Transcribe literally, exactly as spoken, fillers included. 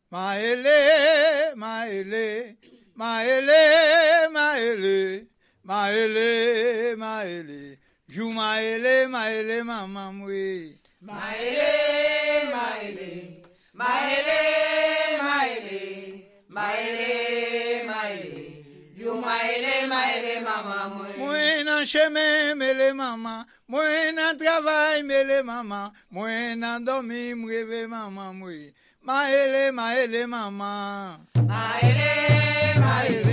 Maele, maele, maele, maele, maele, maele, jou maele, maele, maman moué. Maele, maele, maele, maele, maele, maele, jou maele, maele, maman moué. Moué nan chemin, mele maman, moué nan travail, mele maman, moué nan dormi, moué maman moué. Maele, maele, maman. Maele, maele.